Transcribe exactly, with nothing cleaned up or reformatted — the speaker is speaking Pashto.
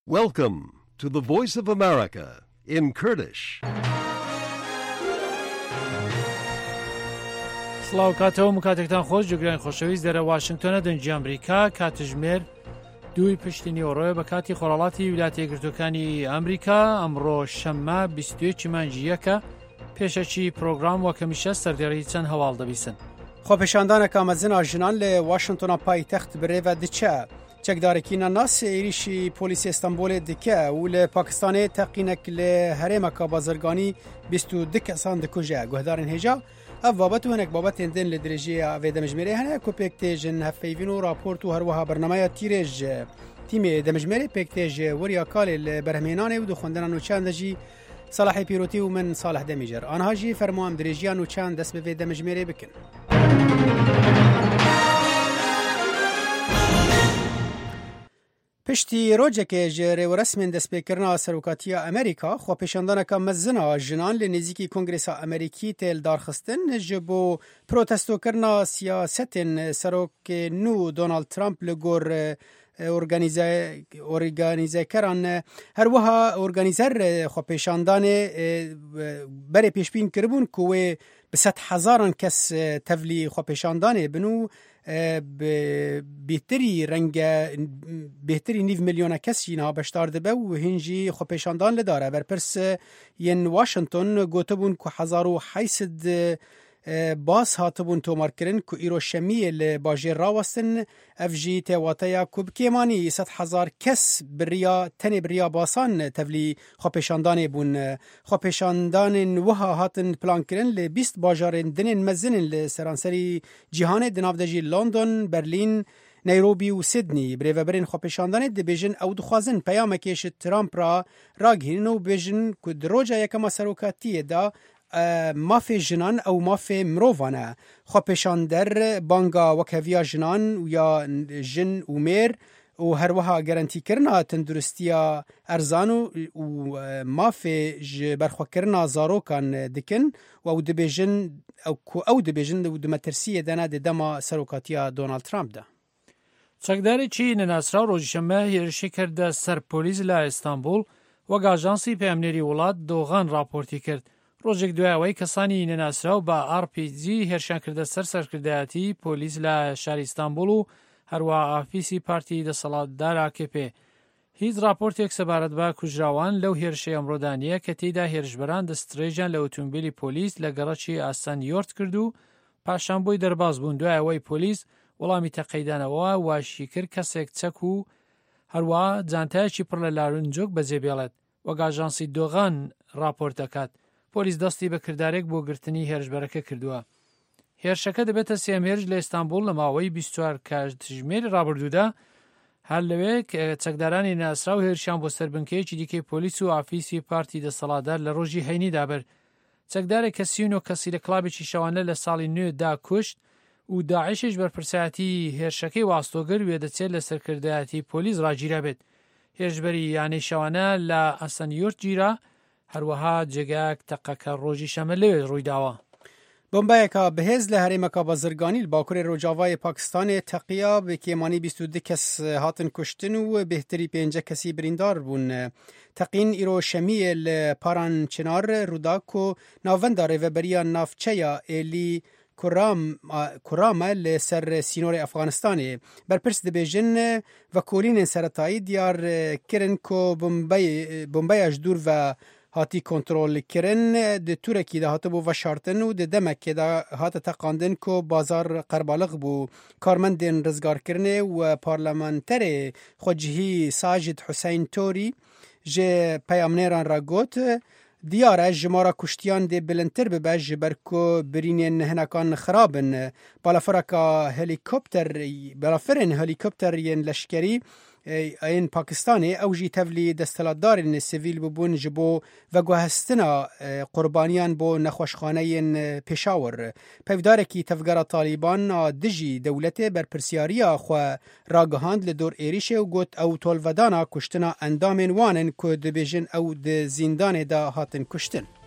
Welcome to the Voice of America in Kurdish. سڵاو کاتەوە کاتێکتان خۆش جوگرانی خۆشەویست دەرە واشنگتۆنە دەنجی ئەمریکا کاتژمێر دووی پشتی نیوەڕۆیە بە کاتی خۆڕەڵاتی ویلایەتە یەکگرتووەکانی ئەمریکا ئەمڕۆ شەممە بیست و یەک مانگی یەکە پێشەکی پرۆگرام وەک هەمیشە سەردێڕی چەند هەواڵ دەبیسن. خۆپێشاندانێکا مەزنە ژنان لە واشنگتۆنە پایتەخت برێڤە دچە چەکدارێکینە ناس عێریشی پۆلیسی ئەستەمبولێ دکە و لە پاکستانê teqînek li herêmeka bazirganî bîst û du kesan dikuje. Guhdarên hêja ev babet û hinek babetên din li dirêjiya vê demijmêrê hene ku pêk tê ji hevpeyvîn û raport û herwiha bernameya tîrê ji tîmê demijmêrê pêk tê ji weriya kalê li berhemênanê û di xwendina nûçan de jî Salahê Pîrotî û min Salih Demîjer. Aniha jî fermo em dirêjiya nûçan dest bi vê demijmêrê bikin. Piştî rojekê ji rêweresmên destpêkirina serokatiya Amerîka, xwepêşandaneka mezina jinan li nêzîkî Kongresa Amerîkî tê darxistin ji bo protestokirina siyasetên serokê nû Donald Trump li gor organîzekeran her wiha organîzer xwepêşandanê berê pêşbîn kiribûn ku wê bi sed hezaran kes tevlî xwepêşandanê bin û bêhtirî renge bêhtirî nîv milyona kes jî niha beşdar dibe û hîn jî xwepêşandan li dare. Berpirs yên Washington gotibûn ku hezar û heysid bas hatibûn tomarkirin ku îro şemiyê li bajêr rawestin, ev jî têwateya ku bi kêmanî sed hezar kes biriya tenê biriya basan tevlî xwepêşandanê bûn. Xwepêşandanên wiha hatin plankirin li bîst bajarên dinên mezinên li seranserî cîhanê di nav de jî London, Berlîn, Nairobi û Sydney. Birêveberên xwepêşandanê dibêjin ew dixwazin peyamekê ji Trump ra ragihînin û bêjin ku di roja yekema serokatiyê de mafê jinan ew mafê mirovan e. Xwepêşander banga wekheviya jinan û ya jin û mêr û her wiha gerantîkirina tenduristiya erzan û mafê ji berxwekirina zarokan dikin û ew dibêjin ku ew dibêjin û di metirsiyê de ne di dema serokatiya Donald Trump de. چەکدارێکی نەناسرا ڕۆژشەممە هێرشی کردە سەر پۆلیس لە ئیستانبول وەک ئاژانسی پەیامنێری وڵات دۆغان راپۆرتی کرد. ڕۆژێک دوایەوەی کەسانی نەناسرا و بە ئار پی جی هێرشیان کردە سەر سەرکردایەتی پۆلیس لە شاری ئیستانبول و هەروە ئافیسی پارتی دەسەڵاتدار ئا کێ پێ. هیچ راپۆرتێک سەبارەت بە کوژراوان لەو هێرشەی ئەمڕۆدا نییە کە تێیدا هێرشبەران دەستدرێژیان لە ئۆتۆمبیلی پۆلیس لە گەڕەکی ئاسانیۆرت کرد و پاشان بۆی دەرباز بوون. دوایەوەی پۆلیس وەڵامی تەقەیدانەوە واشی کرد کەسێک چەک و هەروە جانتایەکی پڕ لە لاروونجۆک بەجێبێڵێت وەک ئاژانسی دۆغان راپۆرت دەکات. پۆلیس دەستی بە کردارێک بۆ گرتنی هێرشبەرەکە کردووە. هێرشەکە دەبێتە سێم هێرش لە ئیستانبول لە ماوەی بیست و چوار کاتژمێری ڕابردوودا هەر لەوێ چەکدارانی ناسرا و هێرشیان بۆ سەربنکەیەکی دیکەی پۆلیس و ئافیسی پارتی دەسەڵاتدار لە ڕۆژی هەینی دابر. چەکدارێک کە سی و نۆ کەسی لە کڵابێکی شەوانە لە ساڵی نوێدا کوشت و داعشش بەرپرسایەتی هێرشەکەی واستۆگر وێ دەچێت لە سەرکردایەتی پۆلیس ڕاگیرا بێت. هێرشبەری یانەی شەوانە لە ئەسەنیۆرت گیرا هەروەها جێگایەک تەقەکە ڕۆژی شەمە لەوێ ڕوویداوە. بۆمبایەکە بەهێز لە هەرێمەکە بەزرگانی لە باکوورێ ڕۆژاوای پاکستانê teqiya bi kêmanî bîst û du kes hatin kuştin û bêhtirî pênce kesî birîndar bûn. Teqîn îro şemiyê li Parançınar rûda ku navenda rêveberiya navçeya êlî Kurame li ser sînorê Efganistanê. Berpirs dibêjin vekolînên seretayî diyar kirin ku bombeya ji dûr ve hatî kontrolkirin di Turekî de hatibû veşartin û di demekê de hate teqandin ku bazar qerbaliq bû. Karmendên rizgarkirinê û parlamenterê xwecihî Sajid Hüseyin Torî ji peyamnêran re got diyar e jimara kuştiyan dê bilindtir bibe ji ber ku birînên hinekan xirabin. Balafireka helîkopter balafirên helîkopterên leşkerî yên Pakistanê ew jî tevlî desthilatdarên sivîl bibûn ji bo veguhestina qurbaniyan bo nexweşxaneyên Peshawar. Pevdarekî tevgera Talîban a dijî dewletê berpirsyariya xwe ragihand li dor êrişê û got ew tolvedana kuştina endamên wan in ku dibêjin ew di zîndanê de hatin kuştin.